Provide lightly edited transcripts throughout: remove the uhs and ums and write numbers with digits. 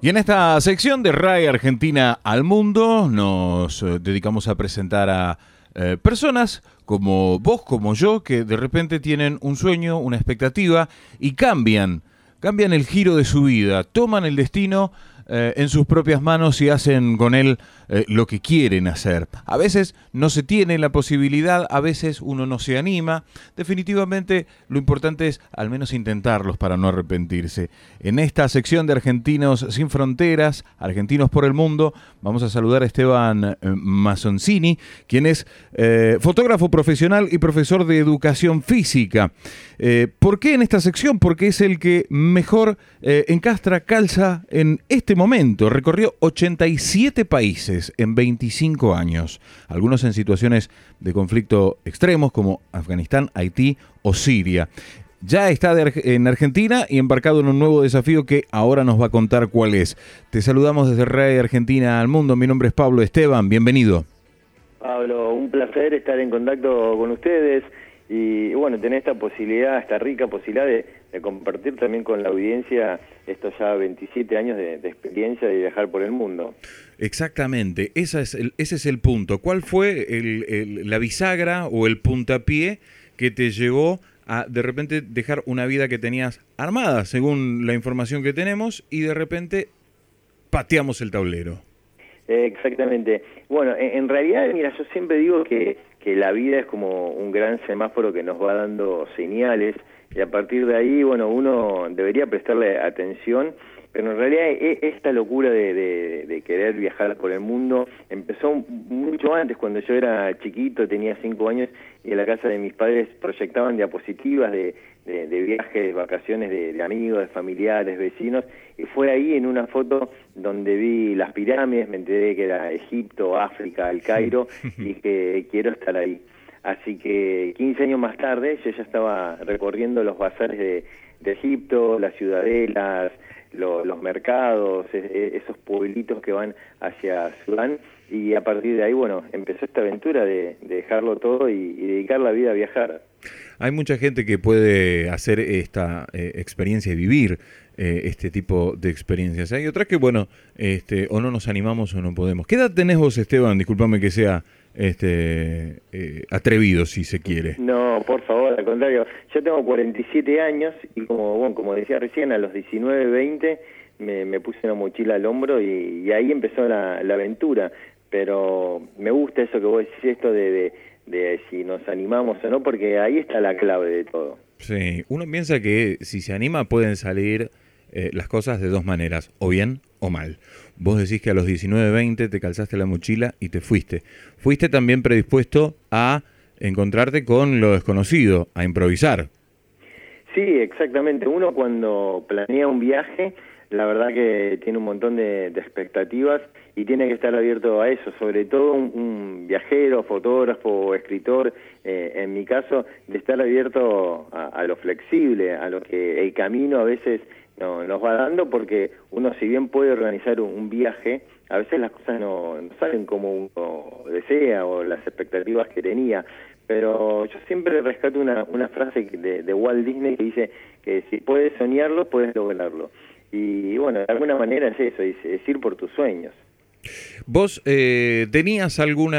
Y en esta sección de RAI Argentina al Mundo nos dedicamos a presentar a personas como vos, como yo, que de repente tienen un sueño, una expectativa y cambian el giro de su vida, toman el destino en sus propias manos y hacen con él lo que quieren hacer. A veces no se tiene la posibilidad, a veces uno no se anima. Definitivamente lo importante es al menos intentarlos para no arrepentirse. En esta sección de Argentinos sin Fronteras, Argentinos por el Mundo, vamos a saludar a Esteban Mazzoncini, quien es fotógrafo profesional y profesor de educación física. ¿Por qué en esta sección? Porque es el que mejor calza en este momento. Recorrió 87 países en 25 años, algunos en situaciones de conflicto extremos como Afganistán, Haití o Siria. Ya está en Argentina y embarcado en un nuevo desafío que ahora nos va a contar cuál es. Te saludamos desde RAI Argentina al Mundo. Mi nombre es Pablo Esteban. Bienvenido. Pablo, un placer estar en contacto con ustedes y bueno, tener esta posibilidad, esta rica posibilidad de compartir también con la audiencia estos ya 27 años de experiencia de viajar por el mundo. Exactamente, ese es el punto. ¿Cuál fue la bisagra o el puntapié que te llevó a de repente dejar una vida que tenías armada, según la información que tenemos, y de repente pateamos el tablero? Exactamente. Bueno, en realidad, mira, yo siempre digo que la vida es como un gran semáforo que nos va dando señales y a partir de ahí, bueno, uno debería prestarle atención, pero en realidad esta locura de querer viajar por el mundo empezó mucho antes, cuando yo era chiquito, tenía 5 años y en la casa de mis padres proyectaban diapositivas de viajes, vacaciones de amigos, de familiares, vecinos, y fue ahí en una foto donde vi las pirámides, me enteré que era Egipto, África, El Cairo, y que quiero estar ahí. Así que 15 años más tarde yo ya estaba recorriendo los bazares de Egipto, las ciudadelas, los mercados, esos pueblitos que van hacia Sudán, y a partir de ahí, bueno, empezó esta aventura de dejarlo todo y dedicar la vida a viajar. Hay mucha gente que puede hacer esta experiencia y vivir este tipo de experiencias. Hay otras que, bueno, o no nos animamos o no podemos. ¿Qué edad tenés vos, Esteban? Discúlpame que sea atrevido, si se quiere. No, por favor, al contrario. Yo tengo 47 años y como decía recién, a los 19, 20 me puse una mochila al hombro y ahí empezó la aventura. Pero me gusta eso que vos decís, esto de si nos animamos o no, porque ahí está la clave de todo. Sí, uno piensa que si se anima pueden salir las cosas de dos maneras, o bien o mal. Vos decís que a los 19, 20 te calzaste la mochila y te fuiste. Fuiste también predispuesto a encontrarte con lo desconocido, a improvisar. Sí, exactamente. Uno cuando planea un viaje, la verdad que tiene un montón de expectativas y tiene que estar abierto a eso, sobre todo un viajero, fotógrafo, escritor, en mi caso, de estar abierto a lo flexible, a lo que el camino a veces nos va dando, porque uno, si bien puede organizar un viaje, a veces las cosas no salen como uno desea o las expectativas que tenía. Pero yo siempre rescato una frase de Walt Disney que dice que si puedes soñarlo, puedes lograrlo. Y bueno, de alguna manera es eso, es ir por tus sueños. ¿Vos tenías algún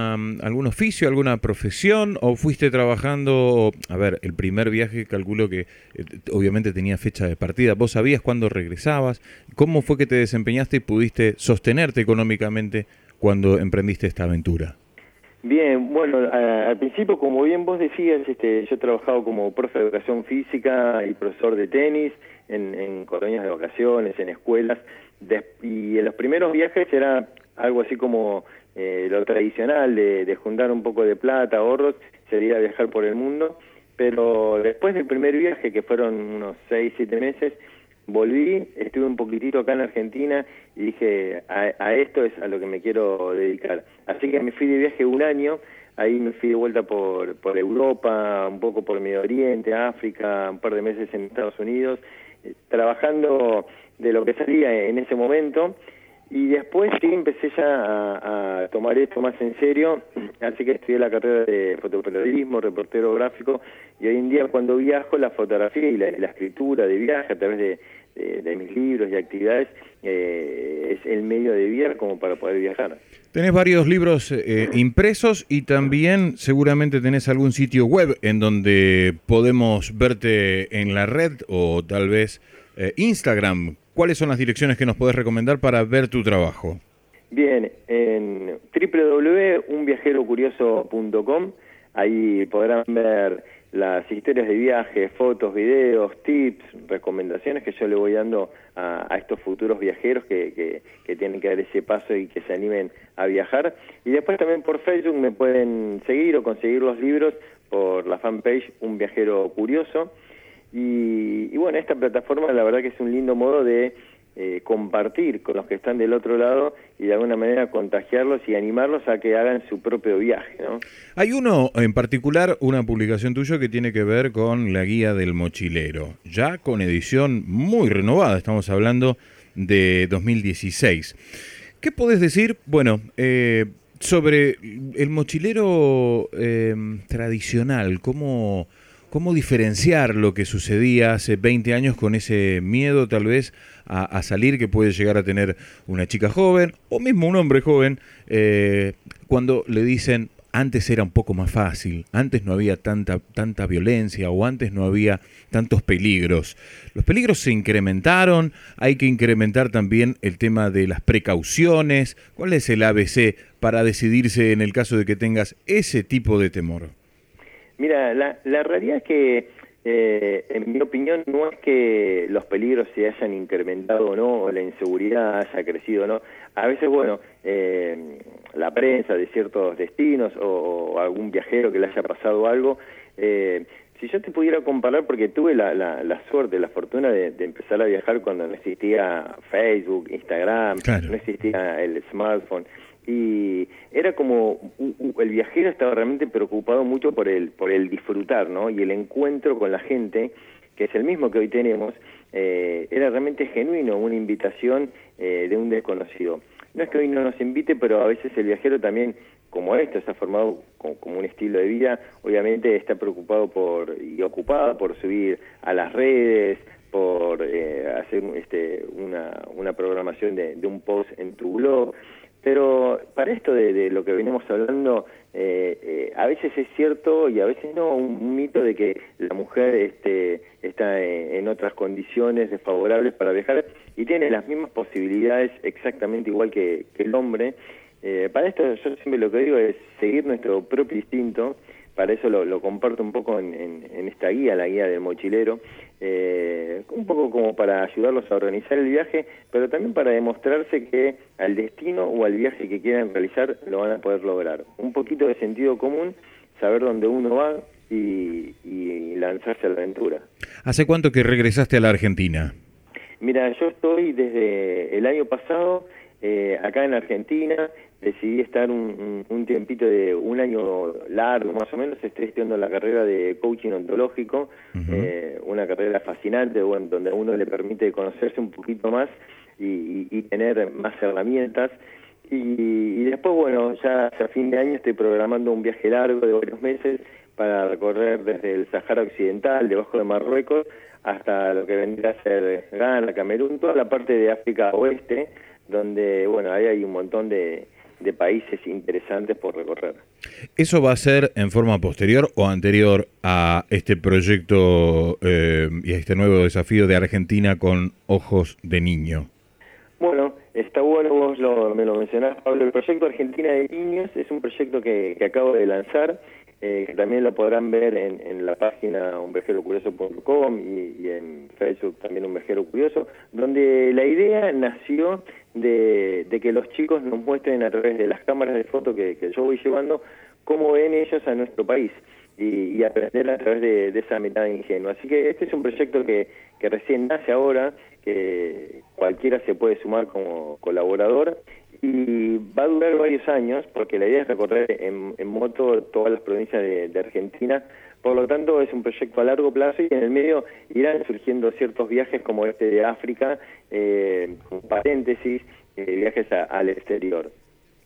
oficio, alguna profesión o fuiste trabajando? A ver, el primer viaje calculo que obviamente tenía fecha de partida. ¿Vos sabías cuándo regresabas? ¿Cómo fue que te desempeñaste y pudiste sostenerte económicamente cuando emprendiste esta aventura? Bien, bueno, al principio, como bien vos decías, yo he trabajado como profe de educación física y profesor de tenis en colonias de vacaciones, en escuelas, y en los primeros viajes era algo así como lo tradicional de juntar un poco de plata, ahorros, sería viajar por el mundo, pero después del primer viaje, que fueron unos 6, 7 meses, volví, estuve un poquitito acá en Argentina y dije, a esto es a lo que me quiero dedicar. Así que me fui de viaje un año, ahí me fui de vuelta por Europa, un poco por Medio Oriente, África, un par de meses en Estados Unidos, trabajando de lo que salía en ese momento. Y después sí empecé ya a tomar esto más en serio, así que estudié la carrera de fotoperiodismo, reportero gráfico, y hoy en día cuando viajo la fotografía y la escritura de viaje a través de de mis libros y actividades, es el medio de vida como para poder viajar. Tenés varios libros impresos y también seguramente tenés algún sitio web en donde podemos verte en la red o tal vez Instagram. ¿Cuáles son las direcciones que nos podés recomendar para ver tu trabajo? Bien, en www.unviajerocurioso.com, ahí podrán ver las historias de viaje, fotos, videos, tips, recomendaciones que yo le voy dando a estos futuros viajeros que tienen que dar ese paso y que se animen a viajar. Y después también por Facebook me pueden seguir o conseguir los libros por la fanpage Un Viajero Curioso. Y bueno, esta plataforma la verdad que es un lindo modo de compartir con los que están del otro lado y de alguna manera contagiarlos y animarlos a que hagan su propio viaje, ¿no? Hay uno en particular, una publicación tuya que tiene que ver con la guía del mochilero, ya con edición muy renovada, estamos hablando de 2016. ¿Qué podés decir, bueno, sobre el mochilero tradicional? ¿Cómo diferenciar lo que sucedía hace 20 años con ese miedo tal vez a salir que puede llegar a tener una chica joven o mismo un hombre joven cuando le dicen antes era un poco más fácil, antes no había tanta violencia o antes no había tantos peligros? Los peligros se incrementaron, hay que incrementar también el tema de las precauciones. ¿Cuál es el ABC para decidirse en el caso de que tengas ese tipo de temor? Mira, la realidad es que, en mi opinión, no es que los peligros se hayan incrementado o no, o la inseguridad haya crecido o no. A veces, bueno, la prensa de ciertos destinos o algún viajero que le haya pasado algo, si yo te pudiera comparar, porque tuve la suerte, la fortuna de empezar a viajar cuando no existía Facebook, Instagram, claro, no existía el smartphone, y era como el viajero estaba realmente preocupado mucho por el disfrutar, ¿no? Y el encuentro con la gente, que es el mismo que hoy tenemos, era realmente genuino, una invitación de un desconocido. No es que hoy no nos invite, pero a veces el viajero también, como esto se ha formado como un estilo de vida, obviamente está preocupado y ocupado por subir a las redes, por hacer una programación de un post en tu blog. Pero para esto de lo que venimos hablando, a veces es cierto y a veces no, un mito de que la mujer está en otras condiciones desfavorables para viajar y tiene las mismas posibilidades exactamente igual que el hombre. Para esto yo siempre lo que digo es seguir nuestro propio instinto. Para eso lo comparto un poco en esta guía, la guía del mochilero, un poco como para ayudarlos a organizar el viaje, pero también para demostrarse que al destino o al viaje que quieran realizar lo van a poder lograr. Un poquito de sentido común, saber dónde uno va y lanzarse a la aventura. ¿Hace cuánto que regresaste a la Argentina? Mira, yo estoy desde el año pasado acá en Argentina. Decidí estar un tiempito de un año largo, más o menos. Estoy estudiando la carrera de coaching ontológico, una carrera fascinante, bueno, donde a uno le permite conocerse un poquito más y tener más herramientas. Y después, bueno, ya a fin de año estoy programando un viaje largo de varios meses para recorrer desde el Sahara Occidental, debajo de Marruecos, hasta lo que vendría a ser Ghana, Camerún, toda la parte de África Oeste, donde, bueno, ahí hay un montón de países interesantes por recorrer. ¿Eso va a ser en forma posterior o anterior a este proyecto y a este nuevo desafío de Argentina con ojos de niño? Bueno, está bueno, vos me lo mencionás, Pablo. El proyecto Argentina de Niños es un proyecto que acabo de lanzar, que también lo podrán ver en la página unviajerocurioso.com y en Facebook también Un Viajero Curioso, donde la idea nació de que los chicos nos muestren a través de las cámaras de foto que yo voy llevando cómo ven ellos a nuestro país y aprender a través de esa mirada ingenua. Así que este es un proyecto que recién nace ahora, que cualquiera se puede sumar como colaborador y va a durar varios años porque la idea es recorrer en moto todas las provincias de Argentina. Por lo tanto, es un proyecto a largo plazo y en el medio irán surgiendo ciertos viajes como este de África, con paréntesis, viajes al exterior.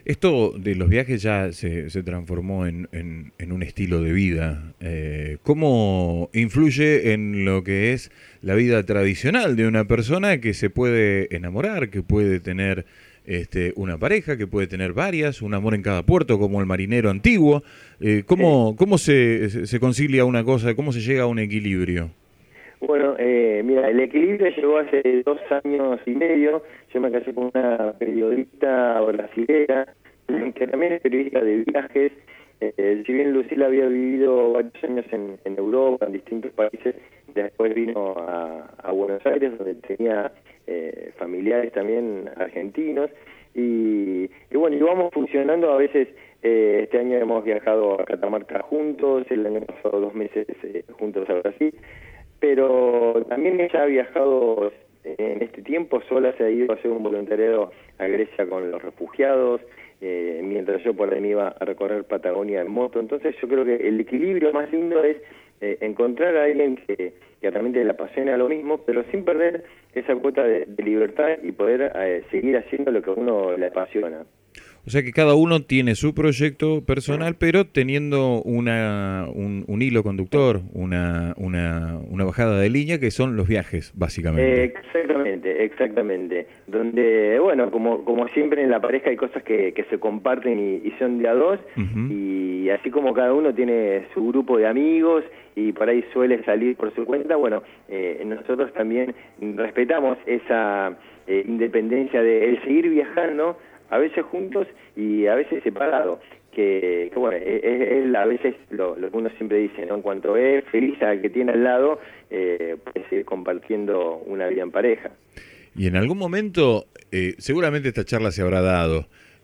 Esto de los viajes ya se transformó en un estilo de vida. ¿Cómo influye en lo que es la vida tradicional de una persona que se puede enamorar, que puede tener una pareja, que puede tener varias, un amor en cada puerto, como el marinero antiguo? ¿Cómo se concilia una cosa, cómo se llega a un equilibrio? Bueno, mira, el equilibrio llegó hace 2 años y medio. Yo me casé con una periodista brasilera, que también es periodista de viajes. Si bien Lucila había vivido varios años en Europa, en distintos países, después vino a Buenos Aires, donde tenía familiares también argentinos. Y bueno, íbamos funcionando a veces. Este año hemos viajado a Catamarca juntos, el año pasado 2 meses juntos a Brasil. Pero también ella ha viajado en este tiempo, sola se ha ido a hacer un voluntariado a Grecia con los refugiados, mientras yo por ahí me iba a recorrer Patagonia en moto. Entonces yo creo que el equilibrio más lindo es encontrar a alguien que realmente le apasiona lo mismo, pero sin perder esa cuota de libertad y poder seguir haciendo lo que a uno le apasiona. O sea que cada uno tiene su proyecto personal, pero teniendo un hilo conductor, una bajada de línea, que son los viajes, básicamente. Exactamente. Donde, bueno, como siempre en la pareja hay cosas que se comparten y son de a dos, Uh-huh. y así como cada uno tiene su grupo de amigos y por ahí suele salir por su cuenta, bueno, nosotros también respetamos esa independencia de el seguir viajando, a veces juntos y a veces separados, que bueno, es a veces lo que uno siempre dice, ¿no? En cuanto es feliz al que tiene al lado, puede seguir compartiendo una vida en pareja. Y en algún momento, seguramente esta charla se habrá dado,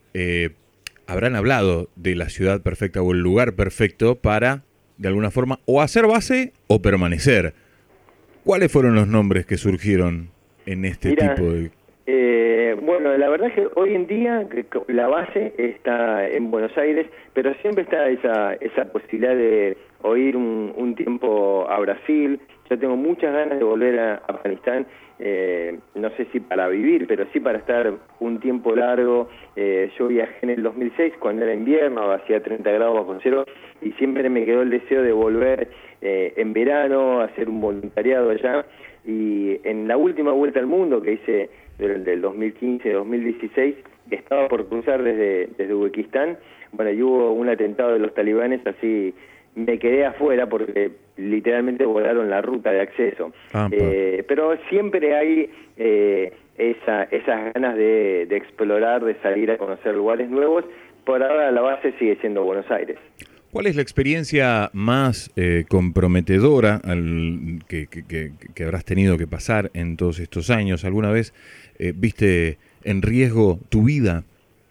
habrán hablado de la ciudad perfecta o el lugar perfecto para, de alguna forma, o hacer base o permanecer. ¿Cuáles fueron los nombres que surgieron en este tipo de...? Bueno, la verdad es que hoy en día la base está en Buenos Aires, pero siempre está esa posibilidad de ir un tiempo a Brasil. Yo tengo muchas ganas de volver a Afganistán, no sé si para vivir, pero sí para estar un tiempo largo. Yo viajé en el 2006 cuando era invierno, hacía 30 grados bajo cero, y siempre me quedó el deseo de volver en verano a hacer un voluntariado allá. Y en la última vuelta al mundo que hice del 2015-2016, estaba por cruzar desde Uzbekistán, bueno, y hubo un atentado de los talibanes, así me quedé afuera porque literalmente volaron la ruta de acceso. Pero siempre hay esas ganas de explorar, de salir a conocer lugares nuevos. Por ahora la base sigue siendo Buenos Aires. ¿Cuál es la experiencia más comprometedora que habrás tenido que pasar en todos estos años? ¿Alguna vez viste en riesgo tu vida?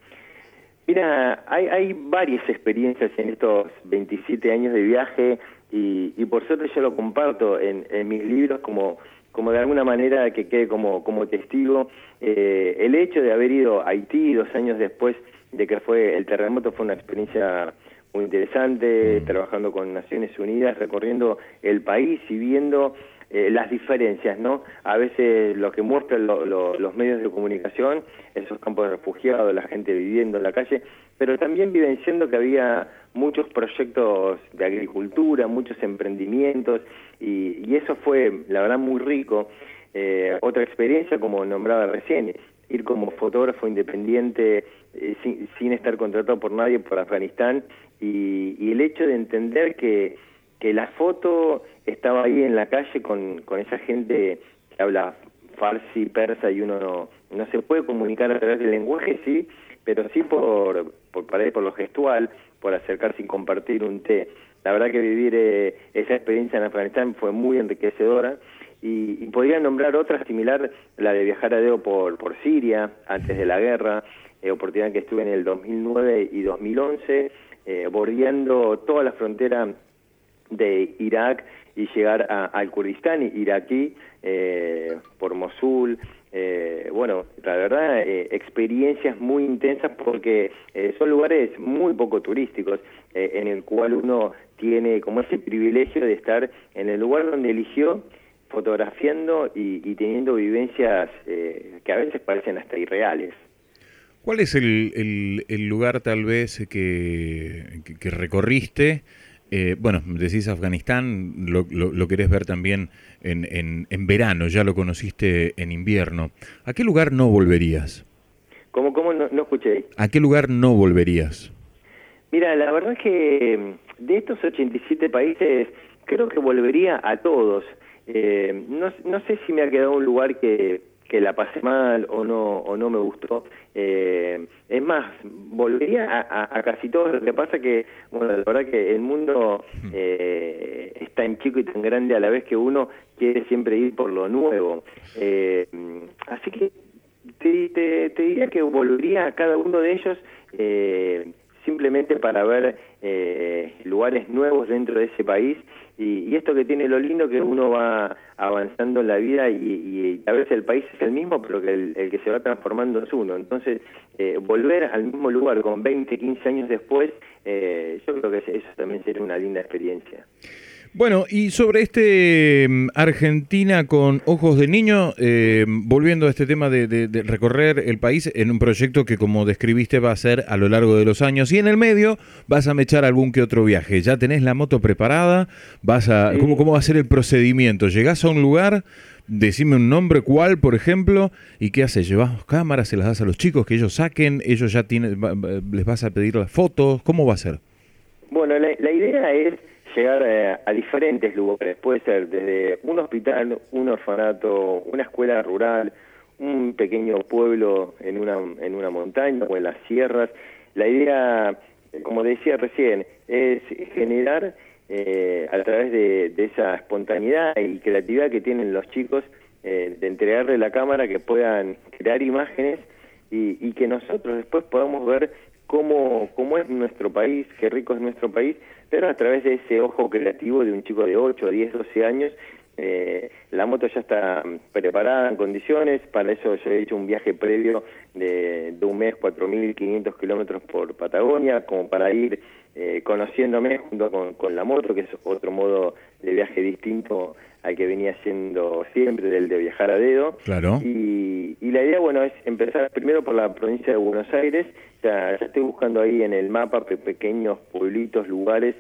Mira, hay varias experiencias en estos 27 años de viaje y por suerte yo lo comparto en mis libros como de alguna manera que quede como testigo. El hecho de haber ido a Haití 2 años después de que fue el terremoto fue una experiencia muy interesante, trabajando con Naciones Unidas, recorriendo el país y viendo las diferencias, ¿no? A veces lo que muestran los medios de comunicación, esos campos de refugiados, la gente viviendo en la calle, pero también vivenciando que había muchos proyectos de agricultura, muchos emprendimientos, y eso fue, la verdad, muy rico. Otra experiencia, como nombraba recién, ir como fotógrafo independiente, sin estar contratado por nadie, por Afganistán, y el hecho de entender que la foto estaba ahí en la calle con esa gente que habla farsi, persa, y uno no se puede comunicar a través del lenguaje, sí, pero sí por lo gestual, por acercarse y compartir un té. La verdad que vivir esa experiencia en Afganistán fue muy enriquecedora, y podría nombrar otra similar, la de viajar a dedo por Siria, antes de la guerra, oportunidad que estuve en el 2009 y 2011, bordeando toda la frontera de Irak y llegar al Kurdistán iraquí, por Mosul. Bueno, la verdad, experiencias muy intensas porque son lugares muy poco turísticos, en el cual uno tiene como ese privilegio de estar en el lugar donde eligió, fotografiando y teniendo vivencias que a veces parecen hasta irreales. ¿Cuál es el lugar tal vez que recorriste? Bueno, decís Afganistán, lo querés ver también en verano, ya lo conociste en invierno. ¿A qué lugar no volverías? ¿Cómo no escuché? ¿A qué lugar no volverías? Mira, la verdad es que de estos 87 países creo que volvería a todos. No sé si me ha quedado un lugar que la pasé mal o no me gustó. Es más, volvería a casi todos. Lo que pasa que, bueno, la verdad que el mundo es tan chico y tan grande a la vez que uno quiere siempre ir por lo nuevo. Así que te diría que volvería a cada uno de ellos simplemente para ver lugares nuevos dentro de ese país y esto que tiene lo lindo que uno va avanzando en la vida y a veces el país es el mismo pero que el que se va transformando es uno. Entonces volver al mismo lugar con 20, 15 años después, yo creo que eso también sería una linda experiencia. Bueno, y sobre Argentina con ojos de niño, volviendo a este tema de recorrer el país en un proyecto que, como describiste, va a ser a lo largo de los años, y en el medio vas a mechar algún que otro viaje. ¿Ya tenés la moto preparada? Sí. ¿Cómo va a ser el procedimiento? ¿Llegás a un lugar? Decime un nombre, ¿cuál, por ejemplo? ¿Y qué haces? ¿Llevas cámaras? ¿Se las das a los chicos que ellos saquen? ¿Ellos ya les vas a pedir las fotos? ¿Cómo va a ser? Bueno, la idea es llegar a diferentes lugares. Puede ser desde un hospital, un orfanato, una escuela rural, un pequeño pueblo en una montaña o en las sierras. La idea, como decía recién, es generar a través de esa espontaneidad y creatividad que tienen los chicos, de entregarle la cámara, que puedan crear imágenes y que nosotros después podamos ver cómo es nuestro país, qué rico es nuestro país, pero a través de ese ojo creativo de un chico de 8, 10, 12 años. La moto ya está preparada en condiciones. Para eso yo he hecho un viaje previo de un mes, 4.500 kilómetros por Patagonia, como para ir conociéndome junto con la moto, que es otro modo de viaje distinto al que venía haciendo siempre, del de viajar a dedo. Claro. Y la idea, bueno, es empezar primero por la provincia de Buenos Aires. Ya estoy buscando ahí en el mapa pequeños pueblitos, lugares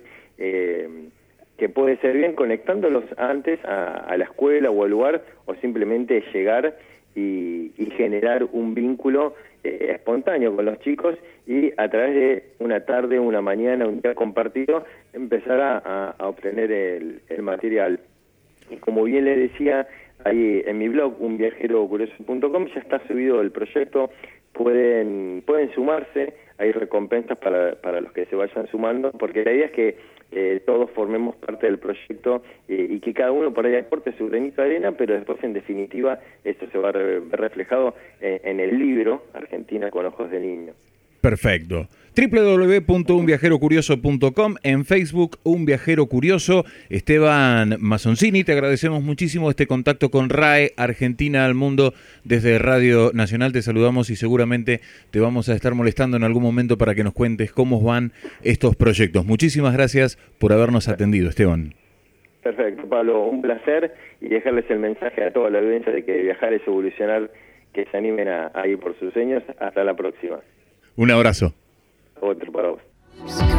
que puede ser bien conectándolos antes a la escuela o al lugar, o simplemente llegar y generar un vínculo espontáneo con los chicos y a través de una tarde, una mañana, un día compartido, empezar a obtener el material. Y como bien le decía, ahí en mi blog, unviajerocurioso.com, ya está subido el proyecto. Pueden sumarse, hay recompensas para los que se vayan sumando, porque la idea es que todos formemos parte del proyecto y que cada uno por ahí aporte su granito de arena, pero después en definitiva esto se va a ver reflejado en el libro Argentina con ojos de niño. Perfecto. www.unviajerocurioso.com, en Facebook, Un Viajero Curioso. Esteban Mazzoncini, te agradecemos muchísimo este contacto con RAE Argentina al Mundo desde Radio Nacional. Te saludamos y seguramente te vamos a estar molestando en algún momento para que nos cuentes cómo van estos proyectos. Muchísimas gracias por habernos atendido, Esteban. Perfecto, Pablo, un placer, y dejarles el mensaje a toda la audiencia de que viajar es evolucionar, que se animen a ir por sus sueños. Hasta la próxima. Un abrazo. Otro para vos.